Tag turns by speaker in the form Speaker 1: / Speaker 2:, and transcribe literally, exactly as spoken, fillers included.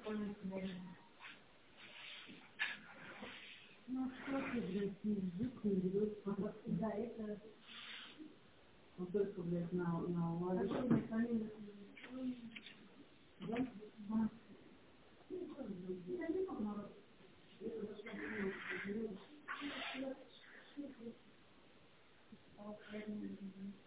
Speaker 1: Ну, что ты, блядь, не язык не берет. Да, это... Он только, блядь, на... на ладошку. А что, на фамилию? Да? А. Ну, что,